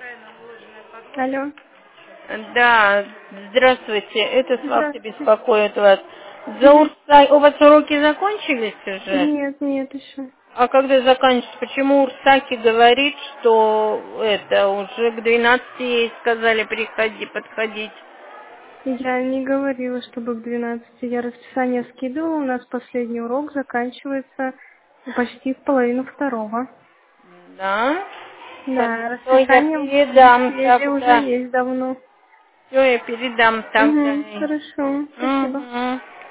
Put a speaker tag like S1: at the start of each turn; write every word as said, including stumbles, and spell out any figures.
S1: Алло.
S2: Да, здравствуйте. Это Славка
S1: Здравствуйте.
S2: беспокоит вас. За
S1: Мгм.
S2: Урса... У вас уроки закончились уже?
S1: Нет, нет еще.
S2: А когда заканчиваются? Почему Урсаки говорит, что это уже к двенадцати ей сказали приходи, подходить?
S1: Я не говорила, чтобы к двенадцати. Я расписание скидывала. У нас последний урок заканчивается почти в половину второго.
S2: Да?
S1: Да,
S2: Хорошо, я
S1: расписание в
S2: передам
S1: беседе уже
S2: тогда.
S1: есть давно.
S2: Все, я передам тогда.
S1: Угу, хорошо, спасибо.
S2: Угу.